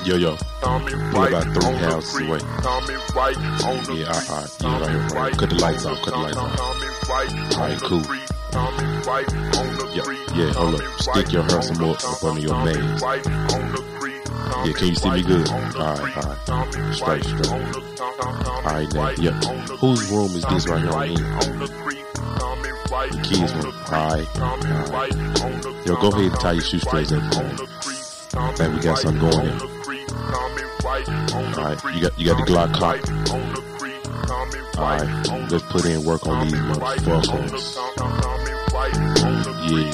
Yo. Pull about 3 houses away. Yeah, right. Cut the lights off. Alright, cool. Yeah, hold up. Stick your hair some more up under your mask. Yeah, can you see me good? Alright. Straight. Alright, now, yeah. Whose room is this right here on here? The kids' room. Alright. Yo, go ahead and tie your shoestrings up. Man, we got something going here. Alright, you got the Glock clock. Alright, let's put in work on these motherfuckers. Yeah.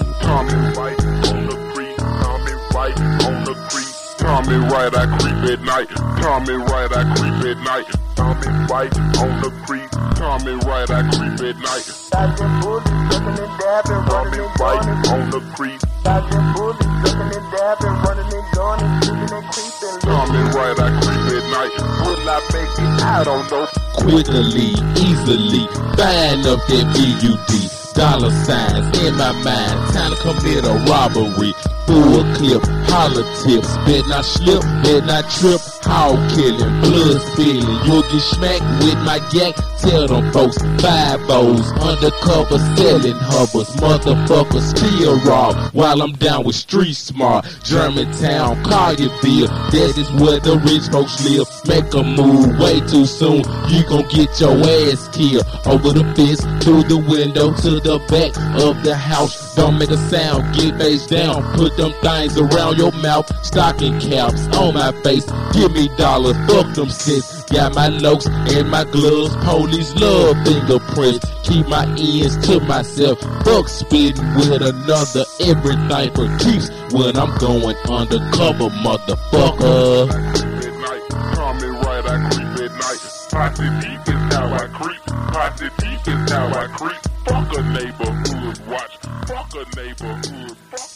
Tommy right, I creep at night. Tommy right, I creep at night. Tommy right on the creep. Tommy right, I creep at night. Dodging bullies, ducking and dabbing, running and right gunning. on the creep. Dodging bullies, ducking and dabbing, running and gunning, shooting and creeping. Tommy right, I creep at night. Will I make it? I don't know. Quickly, easily, buying up that BUD. Dollar signs in my mind, time to commit a robbery. Full clip, holler tips, bet not slip, bet not trip. Hog killing, blood spilling, you'll get smacked with my yak. Tell them folks, 5-0s, undercover selling hubbers. Motherfuckers still raw, while I'm down with street smart. Germantown, Collierville, that is where the rich folks live. Make a move way too soon, you gon' get your ass killed. Over the fence, through the window, to the back of the house. Don't make a sound, get face down, put them things around your mouth. Stocking caps on my face, give me dollars, fuck them cents. Got my lokes and my gloves, police love fingerprints. Keep my ends to myself, fuck spitting with another. Everything for keeps when I'm going undercover, motherfucker. Tommy right, I creep at night. Posse deep is how I creep. Posse deep is how I creep. Fuck a neighborhood watch. Fuck a neighborhood.